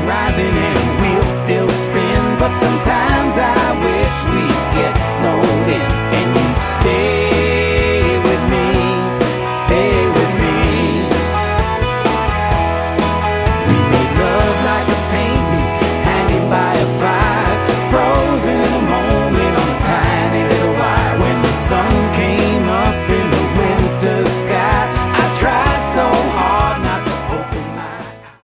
rising and wheels still spin, but sometimes I